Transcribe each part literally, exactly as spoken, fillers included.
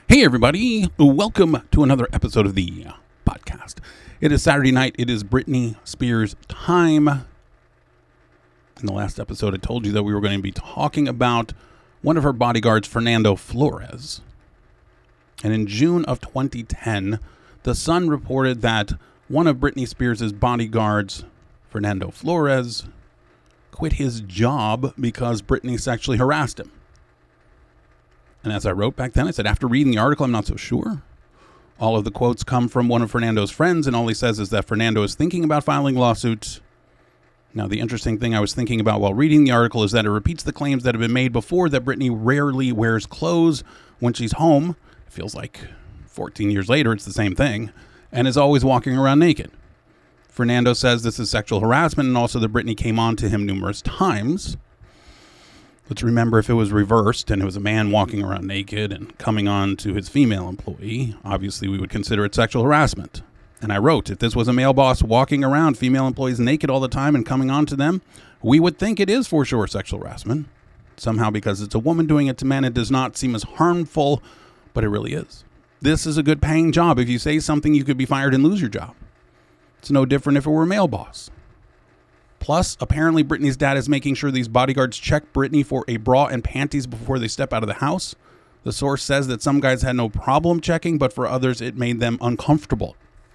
Hey, everybody. Welcome to another episode of the podcast. It is Saturday night. It is Britney Spears time. In the last episode, I told you that we were going to be talking about one of her bodyguards, Fernando Flores. And in June of twenty ten, The Sun reported that one of Britney Spears' bodyguards, Fernando Flores, quit his job because Britney sexually harassed him. And as I wrote back then, I said, after reading the article, I'm not so sure. All of the quotes come from one of Fernando's friends, and all he says is that Fernando is thinking about filing lawsuits. Now, the interesting thing I was thinking about while reading the article is that it repeats the claims that have been made before, that Britney rarely wears clothes when she's home. It feels like fourteen years later, it's the same thing, and is always walking around naked. Fernando says this is sexual harassment, and also that Britney came on to him numerous times. Let's remember, if it was reversed and it was a man walking around naked and coming on to his female employee, obviously we would consider it sexual harassment. And I wrote, if this was a male boss walking around female employees naked all the time and coming on to them, we would think it is for sure sexual harassment. Somehow, because it's a woman doing it to men, it does not seem as harmful, but it really is. This is a good paying job. If you say something, you could be fired and lose your job. It's no different if it were a male boss. Plus, apparently Britney's dad is making sure these bodyguards check Britney for a bra and panties before they step out of the house. The source says that some guys had no problem checking, but for others it made them uncomfortable.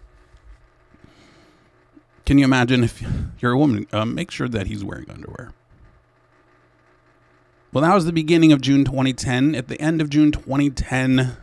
Can you imagine if you're a woman, uh, make sure that he's wearing underwear. Well, that was the beginning of June twenty ten. At the end of June twenty ten,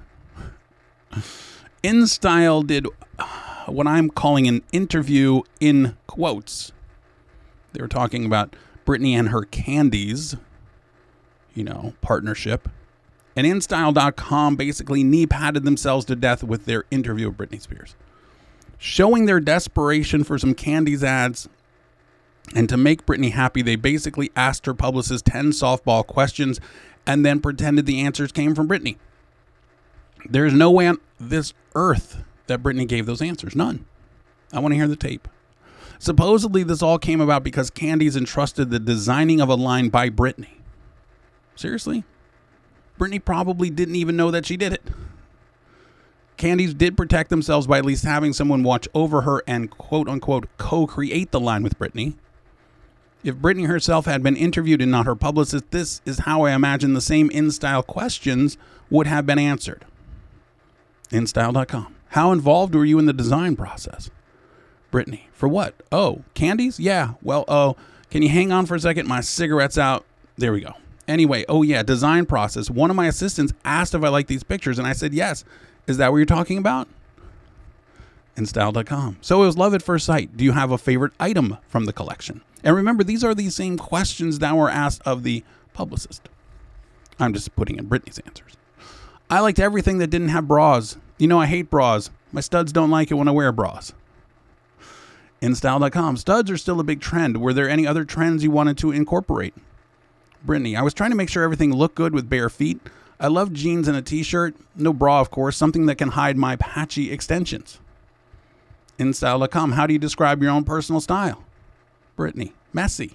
InStyle did what I'm calling an interview in quotes. They were talking about Britney and her candies, you know, partnership. And InStyle dot com basically knee-padded themselves to death with their interview of Britney Spears, showing their desperation for some candies ads. And to make Britney happy, they basically asked her publicist ten softball questions and then pretended the answers came from Britney. There's no way on this earth that Britney gave those answers. None. I want to hear the tape. Supposedly, this all came about because Candies entrusted the designing of a line by Britney. Seriously? Britney probably didn't even know that she did it. Candies did protect themselves by at least having someone watch over her and quote-unquote co-create the line with Britney. If Britney herself had been interviewed and not her publicist, this is how I imagine the same InStyle questions would have been answered. InStyle dot com. How involved were you in the design process? Britney, for what? Oh, candies? Yeah. Well, oh, can you hang on for a second? My cigarette's out. There we go. Anyway, oh yeah, design process. One of my assistants asked if I liked these pictures, and I said yes. Is that what you're talking about? InStyle dot com. So it was love at first sight. Do you have a favorite item from the collection? And remember, these are the same questions that were asked of the publicist. I'm just putting in Britney's answers. I liked everything that didn't have bras. You know, I hate bras. My studs don't like it when I wear bras. InStyle dot com. Studs are still a big trend. Were there any other trends you wanted to incorporate? Britney, I was trying to make sure everything looked good with bare feet. I love jeans and a t-shirt. No bra, of course. Something that can hide my patchy extensions. InStyle dot com. How do you describe your own personal style? Britney, messy.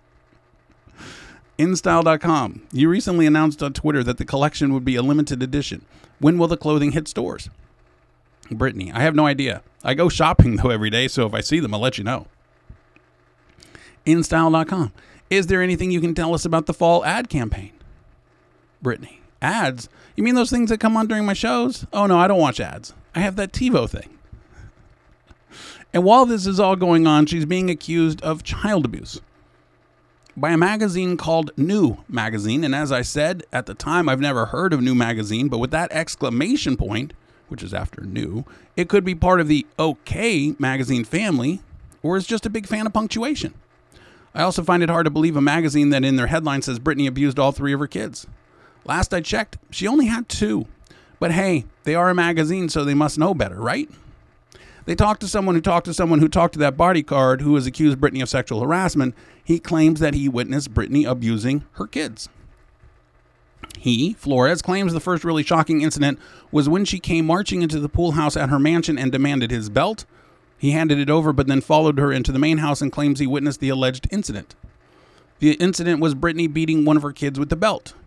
InStyle dot com. You recently announced on Twitter that the collection would be a limited edition. When will the clothing hit stores? Britney, I have no idea. I go shopping, though, every day, so if I see them, I'll let you know. InStyle dot com. Is there anything you can tell us about the fall ad campaign? Britney, ads? You mean those things that come on during my shows? Oh, no, I don't watch ads. I have that TiVo thing. And while this is all going on, she's being accused of child abuse by a magazine called New Magazine. And as I said, at the time, I've never heard of New Magazine, but with that exclamation point, which is after new, it could be part of the OK magazine family, or is just a big fan of punctuation. I also find it hard to believe a magazine that in their headline says Britney abused all three of her kids. Last I checked, she only had two. But hey, they are a magazine, so they must know better, right? They talked to someone who talked to someone who talked to that bodyguard who has accused Britney of sexual harassment. He claims that he witnessed Britney abusing her kids. He, Flores, claims the first really shocking incident was when she came marching into the pool house at her mansion and demanded his belt. He handed it over, but then followed her into the main house and claims he witnessed the alleged incident. The incident was Britney beating one of her kids with the belt.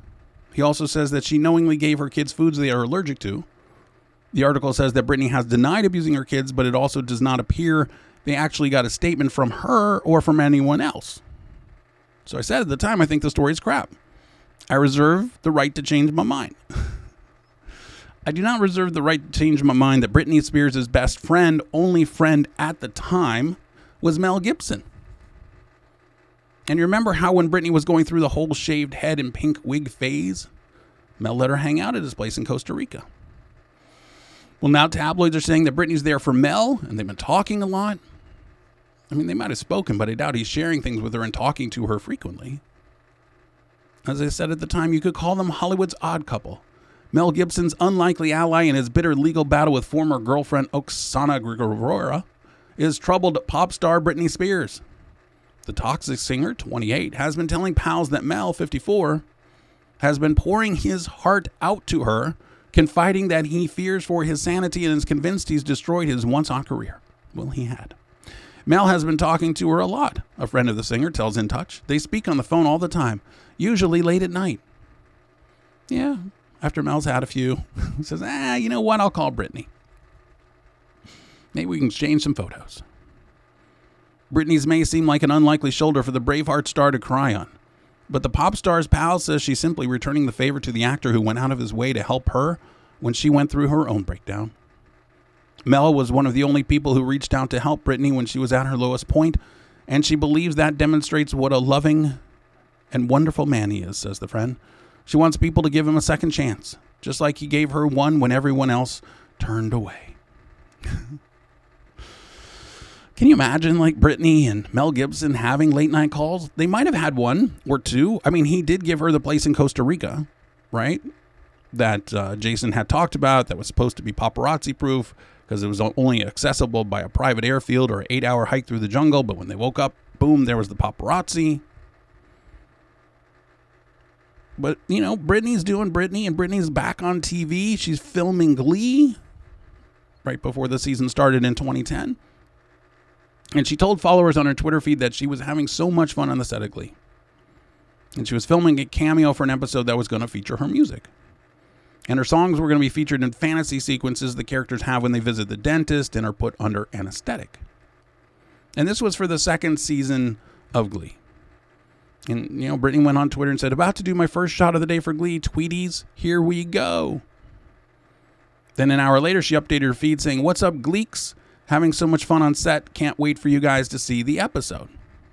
He also says that she knowingly gave her kids foods they are allergic to. The article says that Britney has denied abusing her kids, but it also does not appear they actually got a statement from her or from anyone else. So I said at the time, I think the story is crap. I reserve the right to change my mind. I do not reserve the right to change my mind that Britney Spears' best friend, only friend at the time, was Mel Gibson. And you remember how when Britney was going through the whole shaved head and pink wig phase, Mel let her hang out at his place in Costa Rica. Well, now tabloids are saying that Britney's there for Mel, and they've been talking a lot. I mean, they might have spoken, but I doubt he's sharing things with her and talking to her frequently. As I said at the time, you could call them Hollywood's odd couple. Mel Gibson's unlikely ally in his bitter legal battle with former girlfriend Oksana Grigorova is troubled pop star Britney Spears. The toxic singer, twenty-eight, has been telling pals that Mel, fifty-four, has been pouring his heart out to her, confiding that he fears for his sanity and is convinced he's destroyed his once-on career. Well, he had. Mel has been talking to her a lot, a friend of the singer tells In Touch. They speak on the phone all the time, usually late at night. Yeah, after Mel's had a few, he says, ah, you know what, I'll call Britney. Maybe we can exchange some photos. Britney's may seem like an unlikely shoulder for the Braveheart star to cry on, but the pop star's pal says she's simply returning the favor to the actor who went out of his way to help her when she went through her own breakdown. Mel was one of the only people who reached out to help Britney when she was at her lowest point, and she believes that demonstrates what a loving and wonderful man he is, says the friend. She wants people to give him a second chance, just like he gave her one when everyone else turned away. Can you imagine, like, Britney and Mel Gibson having late night calls? They might have had one or two. I mean, he did give her the place in Costa Rica, right? That uh, Jason had talked about that was supposed to be paparazzi proof because it was only accessible by a private airfield or an eight hour hike through the jungle. But when they woke up, boom, there was the paparazzi. But, you know, Britney's doing Britney, and Britney's back on T V. She's filming Glee right before the season started in twenty ten. And she told followers on her Twitter feed that she was having so much fun on the set of Glee. And she was filming a cameo for an episode that was going to feature her music. And her songs were going to be featured in fantasy sequences the characters have when they visit the dentist and are put under anesthetic. And this was for the second season of Glee. And, you know, Britney went on Twitter and said, about to do my first shot of the day for Glee. Tweeties, here we go. Then an hour later, she updated her feed saying, what's up, Gleeks? Having so much fun on set. Can't wait for you guys to see the episode.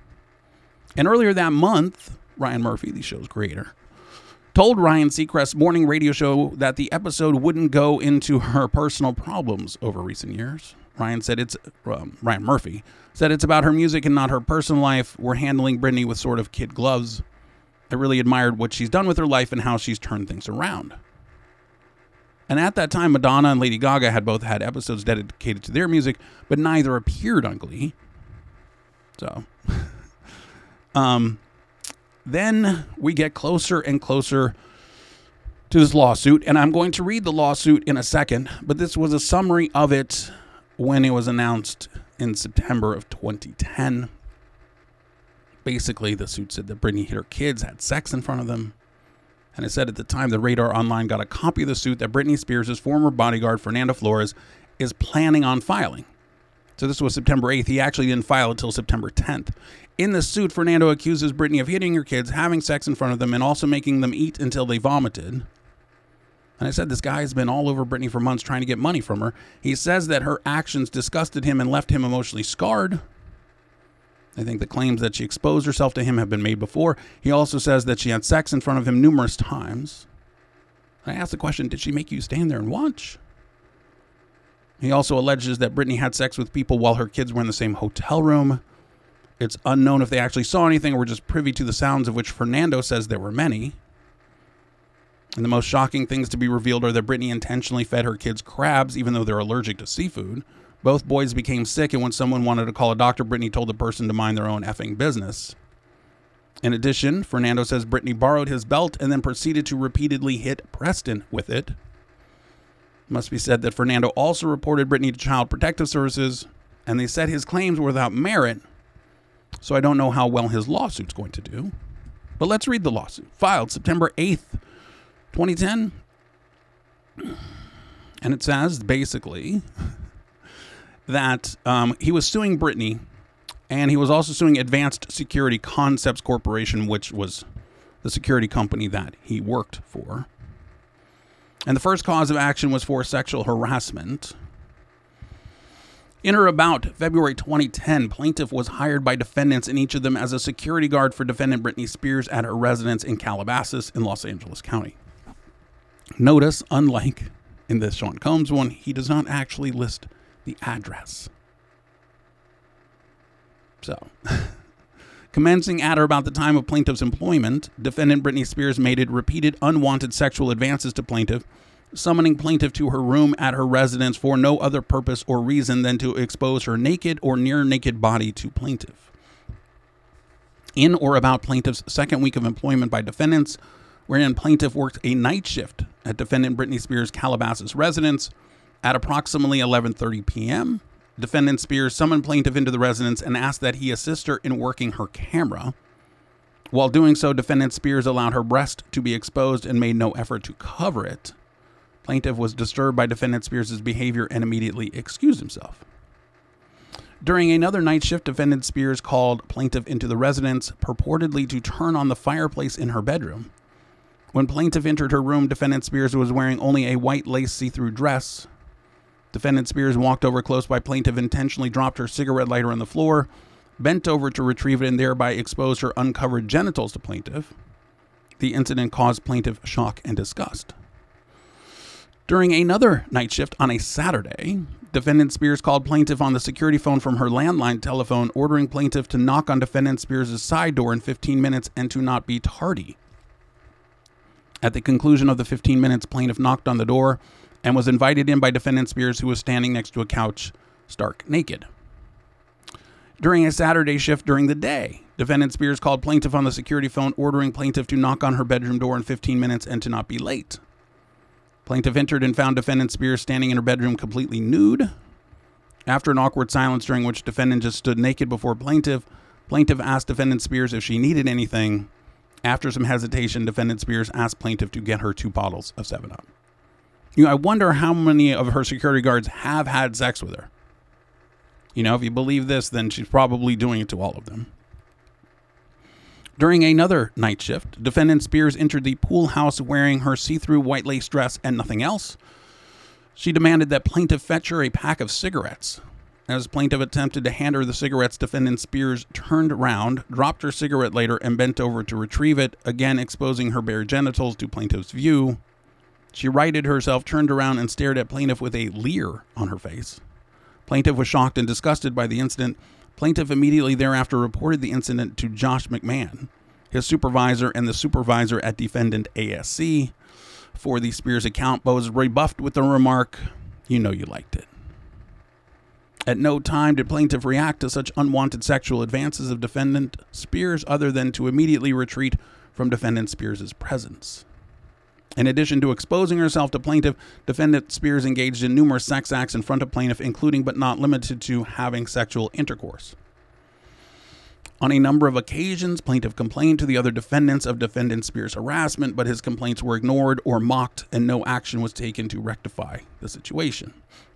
And earlier that month, Ryan Murphy, the show's creator, told Ryan Seacrest's morning radio show that the episode wouldn't go into her personal problems over recent years. Ryan said it's, um, Ryan Murphy said it's about her music and not her personal life. We're handling Britney with sort of kid gloves. I really admired what she's done with her life and how she's turned things around. And at that time, Madonna and Lady Gaga had both had episodes dedicated to their music, but neither appeared on Glee. So, um, then we get closer and closer to this lawsuit, and I'm going to read the lawsuit in a second, but this was a summary of it when it was announced in September of twenty ten. Basically, the suit said that Britney hit her kids, had sex in front of them. And it said at the time the Radar Online got a copy of the suit that Britney Spears' former bodyguard, Fernando Flores, is planning on filing. So this was September eighth. He actually didn't file until September tenth. In the suit, Fernando accuses Britney of hitting her kids, having sex in front of them, and also making them eat until they vomited. And I said this guy has been all over Britney for months trying to get money from her. He says that her actions disgusted him and left him emotionally scarred. I think the claims that she exposed herself to him have been made before. He also says that she had sex in front of him numerous times. I asked the question, did she make you stand there and watch? He also alleges that Britney had sex with people while her kids were in the same hotel room. It's unknown if they actually saw anything or were just privy to the sounds, of which Fernando says there were many. And the most shocking things to be revealed are that Britney intentionally fed her kids crabs, even though they're allergic to seafood. Both boys became sick, and when someone wanted to call a doctor, Britney told the person to mind their own effing business. In addition, Fernando says Britney borrowed his belt and then proceeded to repeatedly hit Preston with it. It must be said that Fernando also reported Britney to Child Protective Services, and they said his claims were without merit, so I don't know how well his lawsuit's going to do. But let's read the lawsuit. Filed September eighth, twenty ten. And it says, basically, that um, he was suing Britney, and he was also suing Advanced Security Concepts Corporation, which was the security company that he worked for. And the first cause of action was for sexual harassment. In or about February twenty ten, plaintiff was hired by defendants in each of them as a security guard for defendant Britney Spears at her residence in Calabasas in Los Angeles County. Notice, unlike in this Sean Combs one, he does not actually list the address. So, commencing at or about the time of plaintiff's employment, defendant Britney Spears made repeated unwanted sexual advances to plaintiff, summoning plaintiff to her room at her residence for no other purpose or reason than to expose her naked or near naked body to plaintiff. In or about plaintiff's second week of employment by defendants, wherein plaintiff worked a night shift at defendant Britney Spears' Calabasas residence, at approximately eleven thirty p.m., defendant Spears summoned plaintiff into the residence and asked that he assist her in working her camera. While doing so, defendant Spears allowed her breast to be exposed and made no effort to cover it. Plaintiff was disturbed by defendant Spears' behavior and immediately excused himself. During another night shift, defendant Spears called plaintiff into the residence, purportedly to turn on the fireplace in her bedroom. When plaintiff entered her room, defendant Spears was wearing only a white lace see-through dress. Defendant Spears walked over close by plaintiff, intentionally dropped her cigarette lighter on the floor, bent over to retrieve it, and thereby exposed her uncovered genitals to plaintiff. The incident caused plaintiff shock and disgust. During another night shift on a Saturday, defendant Spears called plaintiff on the security phone from her landline telephone, ordering plaintiff to knock on defendant Spears' side door in fifteen minutes and to not be tardy. At the conclusion of the fifteen minutes, plaintiff knocked on the door and was invited in by defendant Spears, who was standing next to a couch, stark naked. During a Saturday shift during the day, defendant Spears called plaintiff on the security phone, ordering plaintiff to knock on her bedroom door in fifteen minutes and to not be late. Plaintiff entered and found defendant Spears standing in her bedroom completely nude. After an awkward silence during which defendant just stood naked before plaintiff, plaintiff asked defendant Spears if she needed anything. After some hesitation, defendant Spears asked plaintiff to get her two bottles of seven up. You know, I wonder how many of her security guards have had sex with her. You know, if you believe this, then she's probably doing it to all of them. During another night shift, defendant Spears entered the pool house wearing her see-through white lace dress and nothing else. She demanded that plaintiff fetch her a pack of cigarettes. As plaintiff attempted to hand her the cigarettes, defendant Spears turned around, dropped her cigarette lighter, and bent over to retrieve it, again exposing her bare genitals to plaintiff's view. She righted herself, turned around, and stared at plaintiff with a leer on her face. Plaintiff was shocked and disgusted by the incident. Plaintiff immediately thereafter reported the incident to Josh McMahon, his supervisor, and the supervisor at defendant A S C. For the Spears account, but was rebuffed with the remark, "You know you liked it." At no time did plaintiff react to such unwanted sexual advances of defendant Spears other than to immediately retreat from defendant Spears' presence. In addition to exposing herself to plaintiff, defendant Spears engaged in numerous sex acts in front of plaintiff, including but not limited to having sexual intercourse. On a number of occasions, plaintiff complained to the other defendants of defendant Spears' harassment, but his complaints were ignored or mocked, and no action was taken to rectify the situation.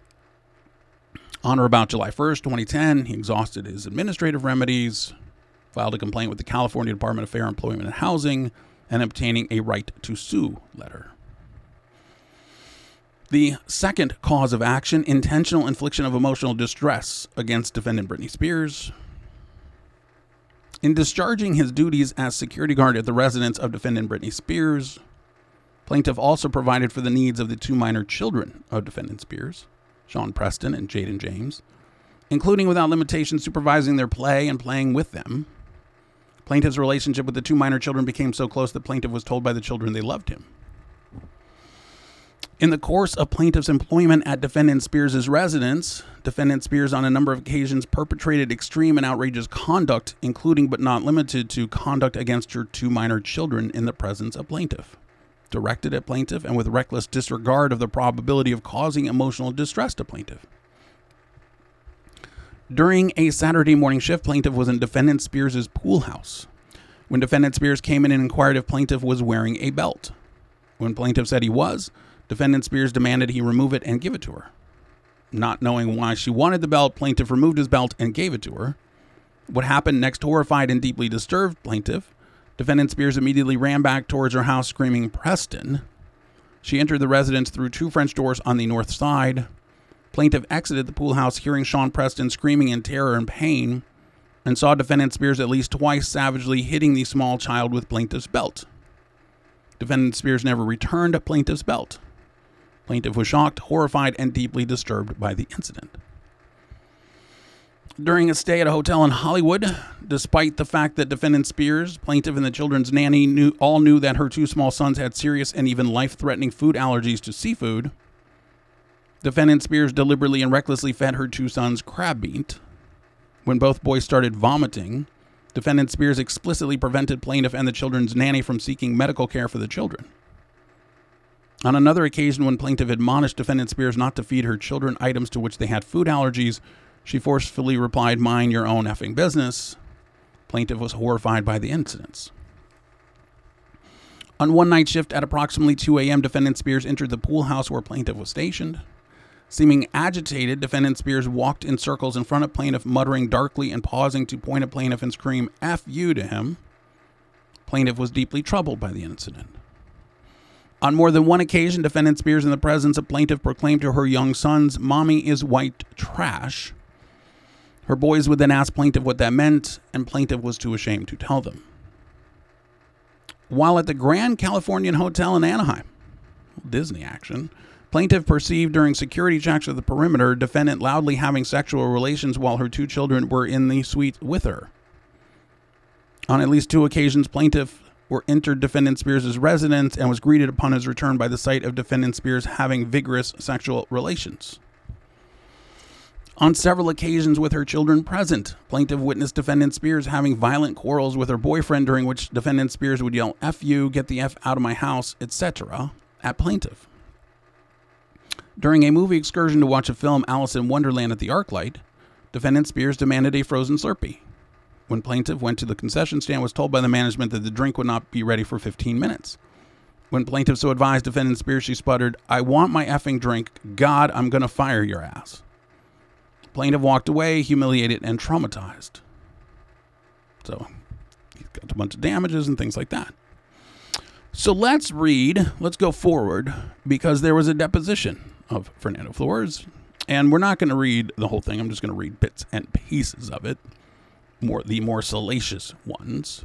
On or about July first, twenty ten, he exhausted his administrative remedies, filed a complaint with the California Department of Fair Employment and Housing, and obtaining a right to sue letter. The second cause of action, intentional infliction of emotional distress against defendant Britney Spears. In discharging his duties as security guard at the residence of defendant Britney Spears, plaintiff also provided for the needs of the two minor children of defendant Spears, Sean Preston and Jaden James, including without limitation supervising their play and playing with them. Plaintiff's relationship with the two minor children became so close that plaintiff was told by the children they loved him. In the course of plaintiff's employment at defendant Spears' residence, defendant Spears on a number of occasions perpetrated extreme and outrageous conduct, including but not limited to conduct against her two minor children in the presence of plaintiff, directed at plaintiff and with reckless disregard of the probability of causing emotional distress to plaintiff. During a Saturday morning shift, plaintiff was in defendant Spears' pool house when defendant Spears came in and inquired if plaintiff was wearing a belt. When plaintiff said he was, defendant Spears demanded he remove it and give it to her. Not knowing why she wanted the belt, plaintiff removed his belt and gave it to her. What happened next horrified and deeply disturbed plaintiff. Defendant Spears immediately ran back towards her house screaming, "Preston." She entered the residence through two French doors on the north side. Plaintiff exited the pool house hearing Sean Preston screaming in terror and pain, and saw defendant Spears at least twice savagely hitting the small child with plaintiff's belt. Defendant Spears never returned plaintiff's belt. Plaintiff was shocked, horrified, and deeply disturbed by the incident. During a stay at a hotel in Hollywood, despite the fact that defendant Spears, plaintiff, and the children's nanny knew, all knew that her two small sons had serious and even life-threatening food allergies to seafood, defendant Spears deliberately and recklessly fed her two sons crab meat. When both boys started vomiting, defendant Spears explicitly prevented plaintiff and the children's nanny from seeking medical care for the children. On another occasion, when plaintiff admonished defendant Spears not to feed her children items to which they had food allergies, she forcefully replied, "Mind your own effing business." Plaintiff was horrified by the incidents. On one night shift at approximately two a.m., defendant Spears entered the pool house where plaintiff was stationed. Seeming agitated, defendant Spears walked in circles in front of plaintiff, muttering darkly and pausing to point at plaintiff and scream, "F you" to him. Plaintiff was deeply troubled by the incident. On more than one occasion, defendant Spears, in the presence of plaintiff, proclaimed to her young sons, "Mommy is white trash." Her boys would then ask plaintiff what that meant, and plaintiff was too ashamed to tell them. While at the Grand Californian Hotel in Anaheim, Disney action, plaintiff perceived during security checks of the perimeter defendant loudly having sexual relations while her two children were in the suite with her. On at least two occasions, plaintiff were entered defendant Spears' residence and was greeted upon his return by the sight of defendant Spears having vigorous sexual relations. On several occasions with her children present, plaintiff witnessed defendant Spears having violent quarrels with her boyfriend, during which defendant Spears would yell, "F you, get the F out of my house," et cetera at plaintiff. During a movie excursion to watch a film, Alice in Wonderland, at the ArcLight, defendant Spears demanded a frozen Slurpee. When plaintiff went to the concession stand, was told by the management that the drink would not be ready for fifteen minutes. When plaintiff so advised defendant Spears, she sputtered, "I want my effing drink. God, I'm going to fire your ass." Plaintiff walked away, humiliated and traumatized. So he's got a bunch of damages and things like that. So let's read, let's go forward, because there was a deposition of Fernando Flores, and we're not going to read the whole thing. I'm just going to read bits and pieces of it, more the more salacious ones.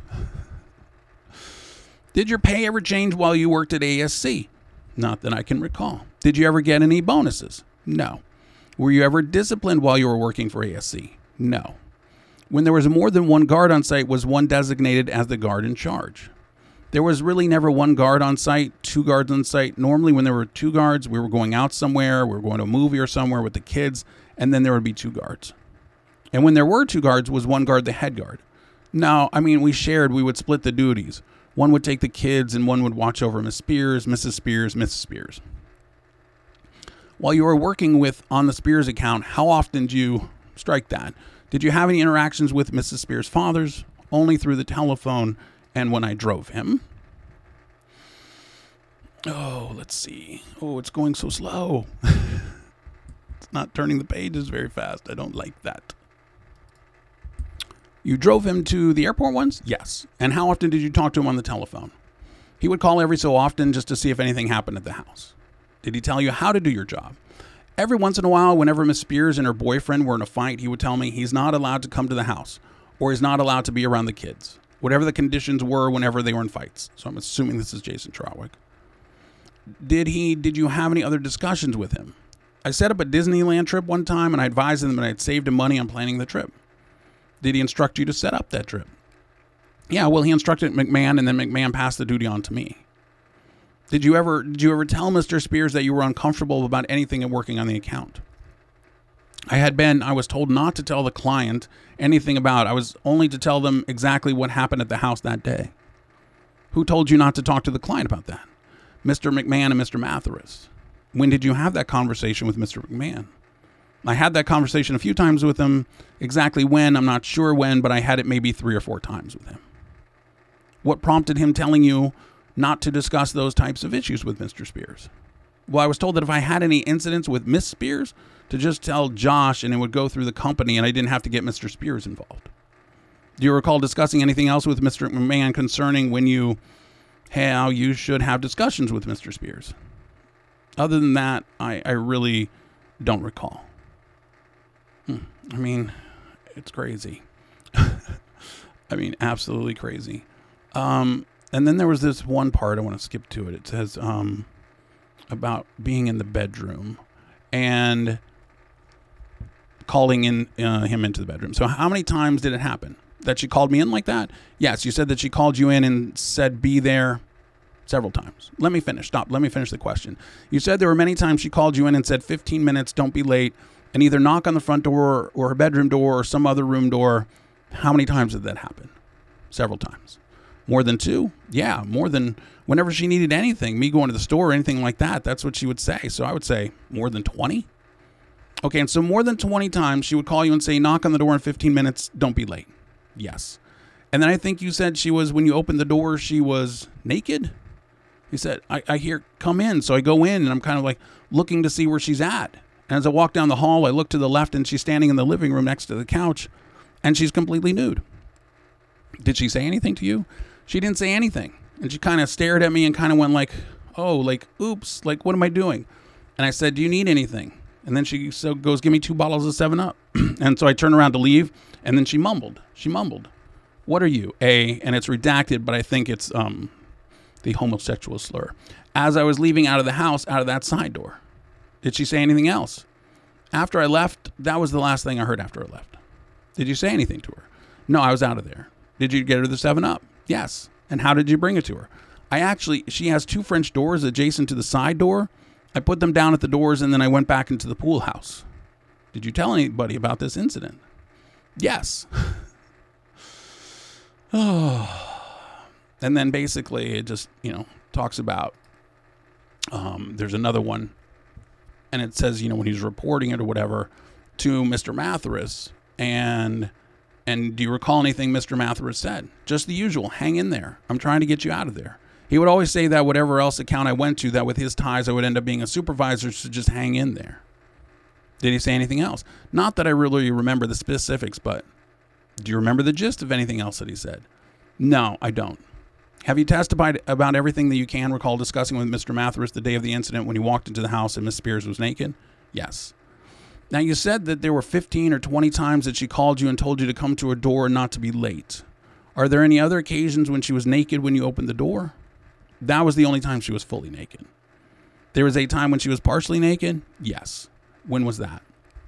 Did your pay ever change while you worked at A S C? Not that I can recall. Did you ever get any bonuses? No. Were you ever disciplined while you were working for A S C? No. When there was more than one guard on site, was one designated as the guard in charge? There was really never one guard on site, two guards on site. Normally when there were two guards, we were going out somewhere, we were going to a movie or somewhere with the kids, and then there would be two guards. And when there were two guards, was one guard the head guard? No, I mean, we shared, we would split the duties. One would take the kids and one would watch over Miss Spears, Missus Spears, Missus Spears. While you were working with on the Spears account, how often did you strike that? Did you have any interactions with Missus Spears' fathers? Only through the telephone and when I drove him. Oh, let's see. Oh, it's going so slow. It's not turning the pages very fast. I don't like that. You drove him to the airport once? Yes. And how often did you talk to him on the telephone? He would call every so often just to see if anything happened at the house. Did he tell you how to do your job? Every once in a while, whenever Miss Spears and her boyfriend were in a fight, he would tell me he's not allowed to come to the house, or he's not allowed to be around the kids, whatever the conditions were whenever they were in fights. So I'm assuming this is Jason Trawick. Did he, did you have any other discussions with him? I set up a Disneyland trip one time, and I advised him that I had saved him money on planning the trip. Did he instruct you to set up that trip? Yeah, well, he instructed McMahon, and then McMahon passed the duty on to me. Did you ever did you ever tell Mister Spears that you were uncomfortable about anything and working on the account? I had been, I was told not to tell the client anything about. I was only to tell them exactly what happened at the house that day. Who told you not to talk to the client about that? Mister McMahon and Mister Matheris. When did you have that conversation with Mister McMahon? I had that conversation a few times with him. Exactly when, I'm not sure when, but I had it maybe three or four times with him. What prompted him telling you not to discuss those types of issues with Mister Spears. Well, I was told that if I had any incidents with Miss Spears, to just tell Josh and it would go through the company and I didn't have to get Mister Spears involved. Do you recall discussing anything else with Mister McMahon concerning when you, how you should have discussions with Mister Spears? Other than that, I, I really don't recall. Hmm. I mean, it's crazy. I mean, absolutely crazy. Um, and then there was this one part, I want to skip to it. It says um, about being in the bedroom and calling in uh, him into the bedroom. So how many times did it happen that she called me in like that? Yes, you said that she called you in and said, be there several times. Let me finish. Stop. Let me finish the question. You said there were many times she called you in and said, fifteen minutes, don't be late, and either knock on the front door or her bedroom door or some other room door. How many times did that happen? Several times. More than two? Yeah, more than whenever she needed anything, me going to the store or anything like that, that's what she would say. So I would say more than twenty. Okay, and so more than twenty times she would call you and say, knock on the door in fifteen minutes, don't be late. Yes. And then I think you said she was, when you opened the door, she was naked. You said, I, I hear, come in. So I go in and I'm kind of like looking to see where she's at. And as I walk down the hall, I look to the left and she's standing in the living room next to the couch and she's completely nude. Did she say anything to you? She didn't say anything. And she kind of stared at me and kind of went like, oh, like, oops, like, what am I doing? And I said, do you need anything? And then she so goes, give me two bottles of seven up. And so I turned around to leave. And then she mumbled. She mumbled, what are you? A, and it's redacted, but I think it's um, the homosexual slur. As I was leaving out of the house, out of that side door. Did she say anything else? After I left, that was the last thing I heard after I left. Did you say anything to her? No, I was out of there. Did you get her the seven up? Yes. And how did you bring it to her? I actually, she has two French doors adjacent to the side door. I put them down at the doors and then I went back into the pool house. Did you tell anybody about this incident? Yes. Oh. And then basically it just, you know, talks about, um, there's another one and it says, you know, when he's reporting it or whatever to Mister Mathers and, and do you recall anything Mister Mathers said? Just the usual, hang in there. I'm trying to get you out of there. He would always say that whatever else account I went to, that with his ties, I would end up being a supervisor, so just hang in there. Did he say anything else? Not that I really remember the specifics, but do you remember the gist of anything else that he said? No, I don't. Have you testified about everything that you can recall discussing with Mister Mathers the day of the incident when you walked into the house and Miss Spears was naked? Yes. Now, you said that there were fifteen or twenty times that she called you and told you to come to her door and not to be late. Are there any other occasions when she was naked when you opened the door? That was the only time she was fully naked. There was a time when she was partially naked? Yes. When was that?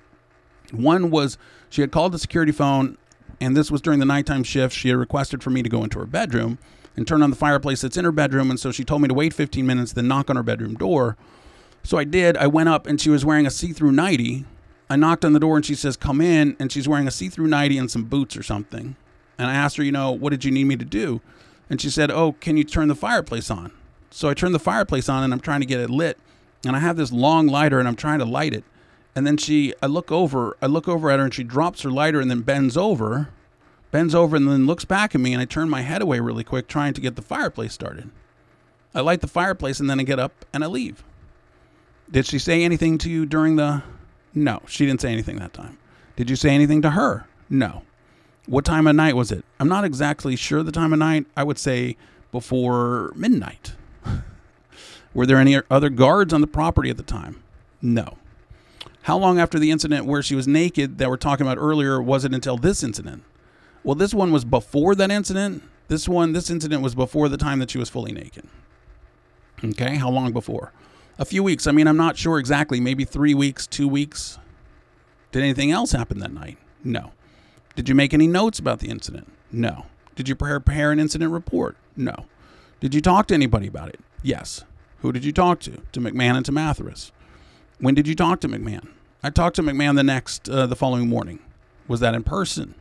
One was she had called the security phone, and this was during the nighttime shift. She had requested for me to go into her bedroom and turn on the fireplace that's in her bedroom, and so she told me to wait fifteen minutes, then knock on her bedroom door. So I did. I went up, and she was wearing a see-through nightie. I knocked on the door, and she says, come in, and she's wearing a see-through nightie and some boots or something. And I asked her, you know, what did you need me to do? And she said, oh, can you turn the fireplace on? So I turned the fireplace on and I'm trying to get it lit. And I have this long lighter and I'm trying to light it. And then she, I look over, I look over at her and she drops her lighter and then bends over, bends over and then looks back at me. And I turn my head away really quick, trying to get the fireplace started. I light the fireplace and then I get up and I leave. Did she say anything to you during the, no, she didn't say anything that time. Did you say anything to her? No. What time of night was it? I'm not exactly sure the time of night. I would say before midnight. Were there any other guards on the property at the time? No. How long after the incident where she was naked that we're talking about earlier was it until this incident? Well, this one was before that incident. This one, this incident was before the time that she was fully naked. Okay, how long before? A few weeks. I mean, I'm not sure exactly. Maybe three weeks, two weeks. Did anything else happen that night? No. Did you make any notes about the incident? No. Did you prepare an incident report? No. Did you talk to anybody about it? Yes. Who did you talk to? To McMahon and to Mathers. When did you talk to McMahon? I talked to McMahon the next, uh, the following morning. Was that in person?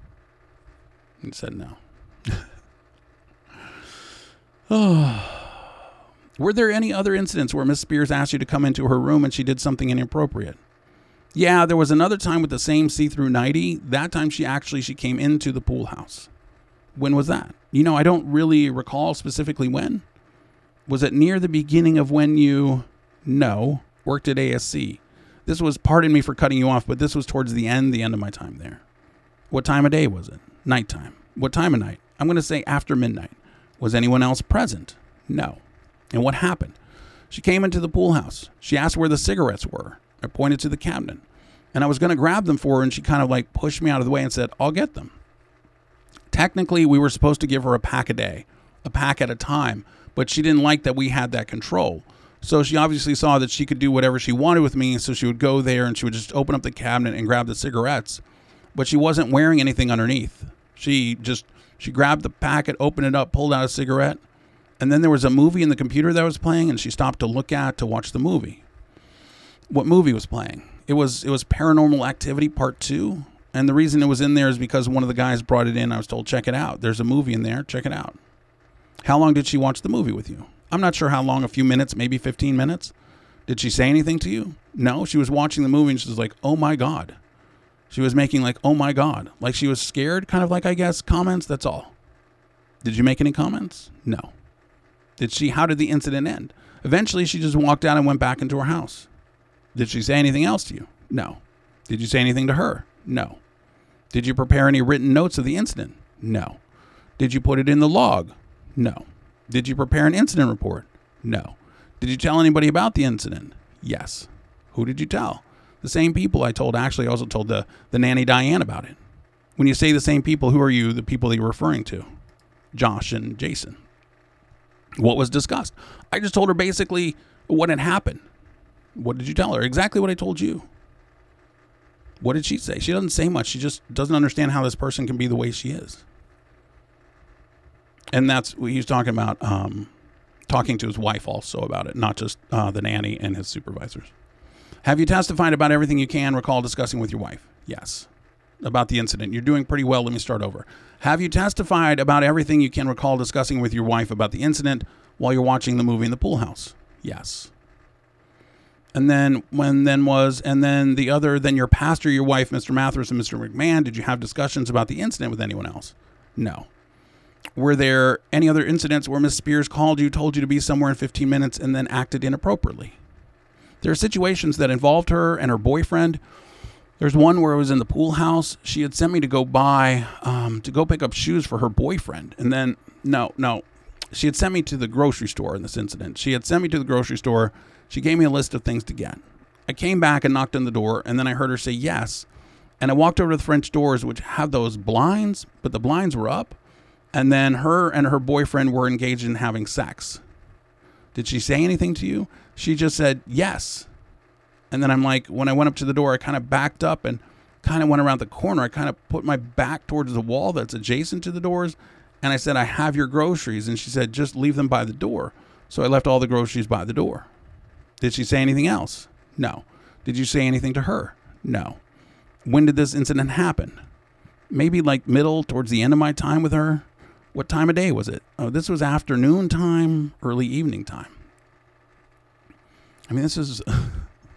He said no. Oh. Were there any other incidents where Miss Spears asked you to come into her room and she did something inappropriate? Yeah, there was another time with the same see-through nightie. That time she actually, she came into the pool house. When was that? You know, I don't really recall specifically when. Was it near the beginning of when you, no, worked at A S C? This was, pardon me for cutting you off, but this was towards the end, the end of my time there. What time of day was it? Nighttime. What time of night? I'm going to say after midnight. Was anyone else present? No. And what happened? She came into the pool house. She asked where the cigarettes were. I pointed to the cabinet. And I was going to grab them for her, and she kind of like pushed me out of the way and said, I'll get them. Technically, we were supposed to give her a pack a day, a pack at a time, but she didn't like that we had that control. So she obviously saw that she could do whatever she wanted with me, so she would go there and she would just open up the cabinet and grab the cigarettes. But she wasn't wearing anything underneath. She just, she grabbed the packet, opened it up, pulled out a cigarette, and then there was a movie in the computer that was playing, and she stopped to look at to watch the movie. What movie was playing? It was it was Paranormal Activity Part two, and the reason it was in there is because one of the guys brought it in. I was told, check it out. There's a movie in there. Check it out. How long did she watch the movie with you? I'm not sure how long, a few minutes, maybe fifteen minutes. Did she say anything to you? No, she was watching the movie and she was like, oh my God. She was making like, oh my God. Like she was scared, kind of like, I guess, comments, that's all. Did you make any comments? No. Did she, how did the incident end? Eventually she just walked out and went back into her house. Did she say anything else to you? No. Did you say anything to her? No. Did you prepare any written notes of the incident? No. Did you put it in the log? No. Did you prepare an incident report? No. Did you tell anybody about the incident? Yes. Who did you tell? The same people I told. Actually, I also told the, the nanny Diane about it. When you say the same people, who are you, the people that you're referring to? Josh and Jason. What was discussed? I just told her basically what had happened. What did you tell her? Exactly what I told you. What did she say? She doesn't say much. She just doesn't understand how this person can be the way she is. And that's what he's talking about, um, talking to his wife also about it, not just uh, the nanny and his supervisors. Have you testified about everything you can recall discussing with your wife? Yes. About the incident. You're doing pretty well. Let me start over. Have you testified about everything you can recall discussing with your wife about the incident while you're watching the movie in the pool house? Yes. And then when then was, and then the other, then your pastor, your wife, Mister Mathers and Mister McMahon, did you have discussions about the incident with anyone else? No. Were there any other incidents where Miss Spears called you, told you to be somewhere in fifteen minutes, and then acted inappropriately? There are situations that involved her and her boyfriend. There's one where it was in the pool house. She had sent me to go buy, um, to go pick up shoes for her boyfriend. And then, no, no, she had sent me to the grocery store in this incident. She had sent me to the grocery store. She gave me a list of things to get. I came back and knocked on the door, and then I heard her say yes. And I walked over to the French doors, which have those blinds, but the blinds were up. And then her and her boyfriend were engaged in having sex. Did she say anything to you? She just said yes. And then I'm like, when I went up to the door, I kind of backed up and kind of went around the corner. I kind of put my back towards the wall that's adjacent to the doors. And I said, I have your groceries. And she said, just leave them by the door. So I left all the groceries by the door. Did she say anything else? No. Did you say anything to her? No. When did this incident happen? Maybe like middle, towards the end of my time with her. What time of day was it? Oh, this was afternoon time, early evening time. I mean, this is a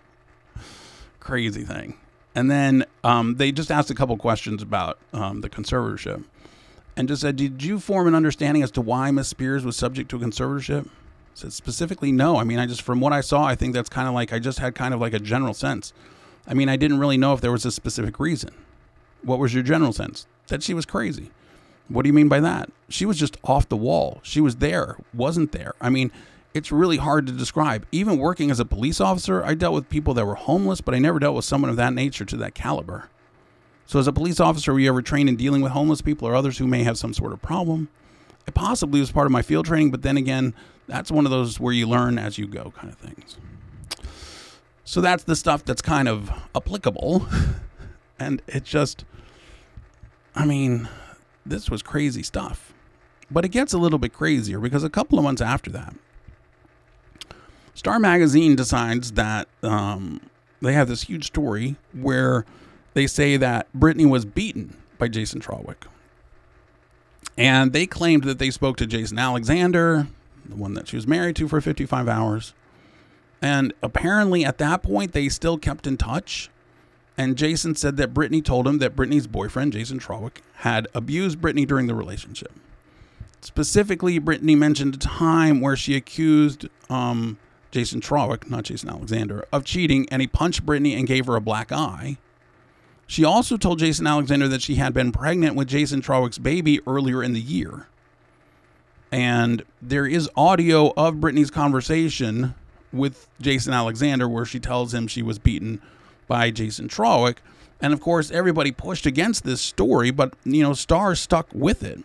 crazy thing. And then um, they just asked a couple questions about um, the conservatorship and just said, did you form an understanding as to why Miss Spears was subject to a conservatorship? I said specifically, no. I mean, I just, from what I saw, I think that's kind of like, I just had kind of like a general sense. I mean, I didn't really know if there was a specific reason. What was your general sense? That she was crazy. What do you mean by that? She was just off the wall. She was there, wasn't there. I mean, it's really hard to describe. Even working as a police officer, I dealt with people that were homeless, but I never dealt with someone of that nature to that caliber. So as a police officer, were you ever trained in dealing with homeless people or others who may have some sort of problem? It possibly was part of my field training, but then again, that's one of those where you learn as you go kind of things. So that's the stuff that's kind of applicable. And it just, I mean, this was crazy stuff. But it gets a little bit crazier because a couple of months after that, Star Magazine decides that um, they have this huge story where they say that Brittany was beaten by Jason Trawick. And they claimed that they spoke to Jason Alexander, the one that she was married to for fifty-five hours. And apparently at that point, they still kept in touch. And Jason said that Brittany told him that Brittany's boyfriend, Jason Trawick, had abused Brittany during the relationship. Specifically, Britney mentioned a time where she accused um, Jason Trawick, not Jason Alexander, of cheating, and he punched Britney and gave her a black eye. She also told Jason Alexander that she had been pregnant with Jason Trawick's baby earlier in the year. And there is audio of Britney's conversation with Jason Alexander where she tells him she was beaten by Jason Trawick. And of course, everybody pushed against this story, but, you know, Starr stuck with it.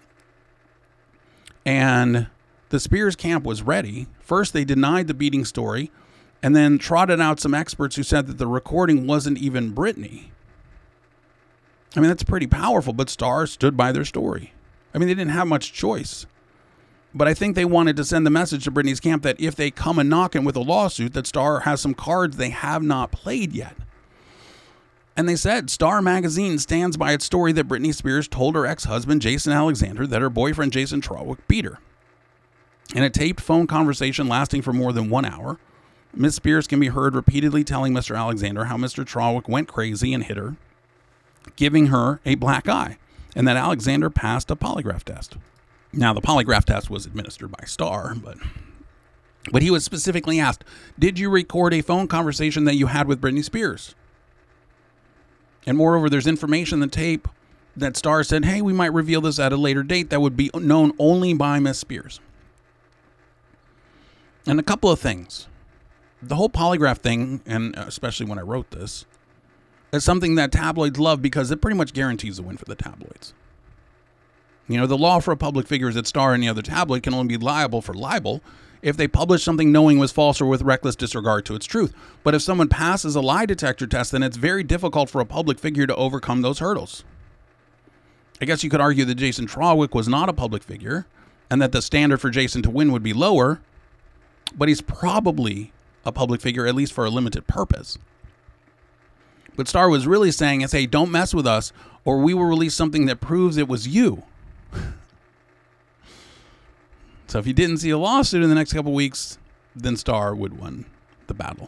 And the Spears camp was ready. First, they denied the beating story and then trotted out some experts who said that the recording wasn't even Britney. I mean, that's pretty powerful, but Starr stood by their story. I mean, they didn't have much choice. But I think they wanted to send the message to Britney's camp that if they come a knocking with a lawsuit, that Starr has some cards they have not played yet. And they said Star Magazine stands by its story that Britney Spears told her ex-husband Jason Alexander that her boyfriend Jason Trawick beat her. In a taped phone conversation lasting for more than one hour, Miss Spears can be heard repeatedly telling Mister Alexander how Mister Trawick went crazy and hit her, giving her a black eye, and that Alexander passed a polygraph test. Now, the polygraph test was administered by Starr, but but he was specifically asked, did you record a phone conversation that you had with Britney Spears? And moreover, there's information in the tape that Starr said, hey, we might reveal this at a later date that would be known only by Miss Spears. And a couple of things. The whole polygraph thing, and especially when I wrote this, is something that tabloids love because it pretty much guarantees a win for the tabloids. You know, the law for a public figure is that Starr and the other tabloid can only be liable for libel if they publish something knowing was false or with reckless disregard to its truth. But if someone passes a lie detector test, then it's very difficult for a public figure to overcome those hurdles. I guess you could argue that Jason Trawick was not a public figure and that the standard for Jason to win would be lower, but he's probably a public figure, at least for a limited purpose. What Starr was really saying is, hey, don't mess with us or we will release something that proves it was you. So if you didn't see a lawsuit in the next couple weeks, then Starr would win the battle.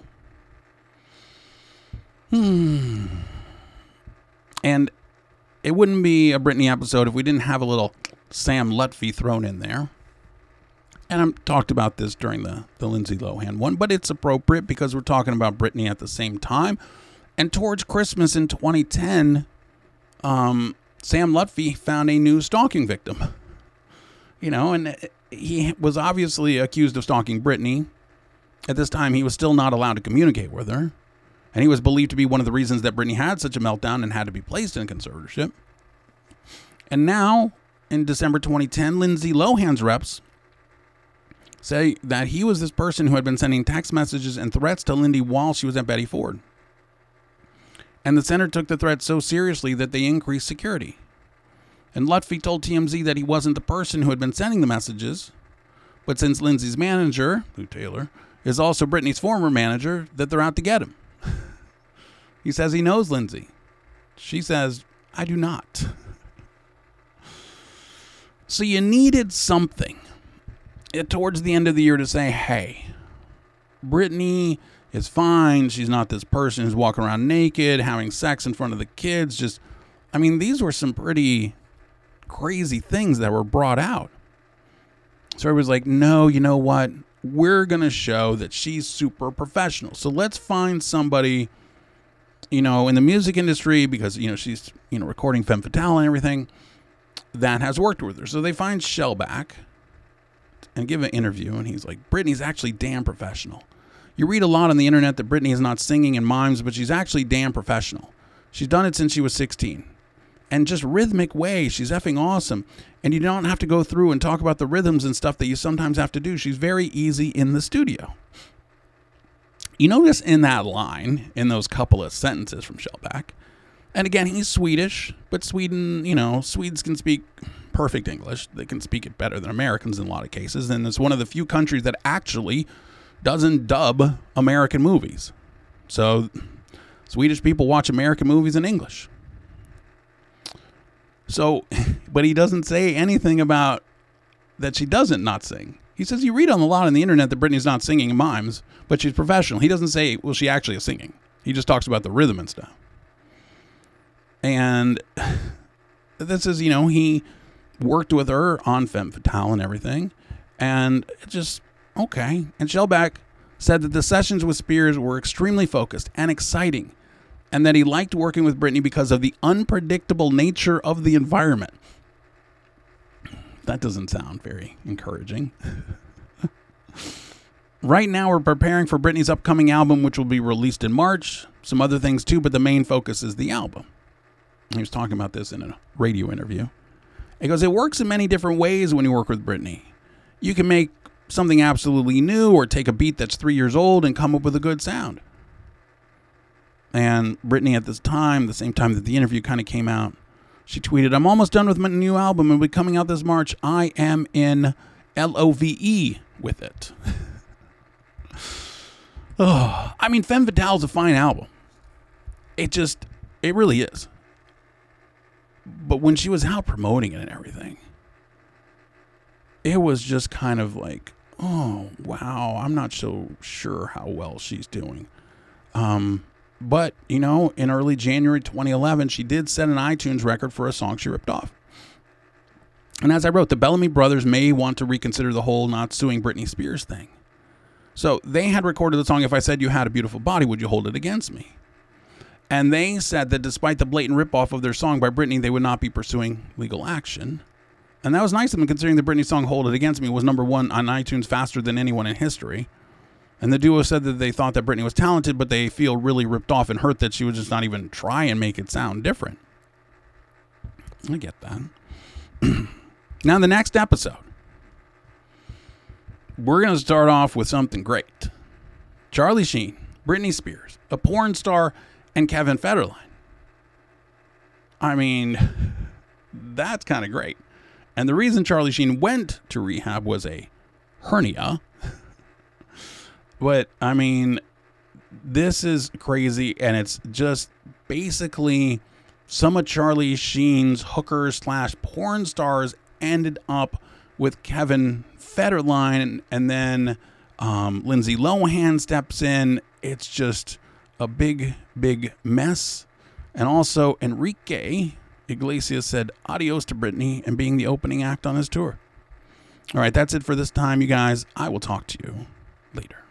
Hmm. And it wouldn't be a Britney episode if we didn't have a little Sam Lutfi thrown in there. And I talked about this during the, the Lindsay Lohan one, but it's appropriate because we're talking about Britney at the same time. And towards Christmas in twenty ten, um, Sam Lutfi found a new stalking victim. You know, and he was obviously accused of stalking Britney. At this time, he was still not allowed to communicate with her. And he was believed to be one of the reasons that Britney had such a meltdown and had to be placed in a conservatorship. And now, in December twenty ten, Lindsay Lohan's reps say that he was this person who had been sending text messages and threats to Lindy while she was at Betty Ford. And the center took the threat so seriously that they increased security. And Lutfi told T M Z that he wasn't the person who had been sending the messages, but since Lindsay's manager, Lou Taylor, is also Britney's former manager, that they're out to get him. He says he knows Lindsay. She says, I do not. So you needed something towards the end of the year to say, hey, Britney is fine. She's not this person who's walking around naked, having sex in front of the kids. Just, I mean, these were some pretty crazy things that were brought out. So I was like, no, you know what? We're going to show that she's super professional. So let's find somebody, you know, in the music industry, because, you know, she's, you know, recording Femme Fatale and everything, that has worked with her. So they find Shellback and give an interview. And he's like, Britney's actually damn professional. You read a lot on the internet that Britney is not singing and mimes, but she's actually damn professional. She's done it since she was sixteen. And just rhythmic way, she's effing awesome. And you don't have to go through and talk about the rhythms and stuff that you sometimes have to do. She's very easy in the studio. You notice in that line, in those couple of sentences from Shellback, and again, he's Swedish, but Sweden, you know, Swedes can speak perfect English. They can speak it better than Americans in a lot of cases. And it's one of the few countries that actually doesn't dub American movies. So Swedish people watch American movies in English. So, but he doesn't say anything about that she doesn't not sing. He says you read on a lot on the internet that Britney's not singing in mimes, but she's professional. He doesn't say, well, she actually is singing. He just talks about the rhythm and stuff. And this is, you know, he worked with her on Femme Fatale and everything. And it just, okay. And Shellback said that the sessions with Spears were extremely focused and exciting, and that he liked working with Britney because of the unpredictable nature of the environment. That doesn't sound very encouraging. Right now, we're preparing for Britney's upcoming album, which will be released in March. Some other things, too, but the main focus is the album. He was talking about this in a radio interview. He goes, it works in many different ways when you work with Britney. You can make something absolutely new or take a beat that's three years old and come up with a good sound. And Britney at this time, the same time that the interview kind of came out, she tweeted, I'm almost done with my new album. It'll be coming out this March. I am in L O V E with it. Oh, I mean, Femme Fatale is a fine album. It just, it really is. But when she was out promoting it and everything, it was just kind of like, oh, wow, I'm not so sure how well she's doing. Um, but, you know, in early January twenty eleven, she did set an iTunes record for a song she ripped off. And as I wrote, the Bellamy brothers may want to reconsider the whole not suing Britney Spears thing. So they had recorded the song, If I Said You Had a Beautiful Body, Would You Hold It Against Me? And they said that despite the blatant ripoff of their song by Britney, they would not be pursuing legal action. And that was nice of them, considering the Britney song Hold It Against Me was number one on iTunes faster than anyone in history. And the duo said that they thought that Britney was talented, but they feel really ripped off and hurt that she would just not even try and make it sound different. I get that. Now, the next episode, we're going to start off with something great. Charlie Sheen, Britney Spears, a porn star, and Kevin Federline. I mean, that's kind of great. And the reason Charlie Sheen went to rehab was a hernia. But, I mean, this is crazy, and it's just basically some of Charlie Sheen's hookers slash porn stars ended up with Kevin Federline, and, and then um, Lindsay Lohan steps in. It's just a big, big mess. And also, Enrique Iglesias said adios to Britney and being the opening act on his tour. All right, that's it for this time, you guys. I will talk to you later.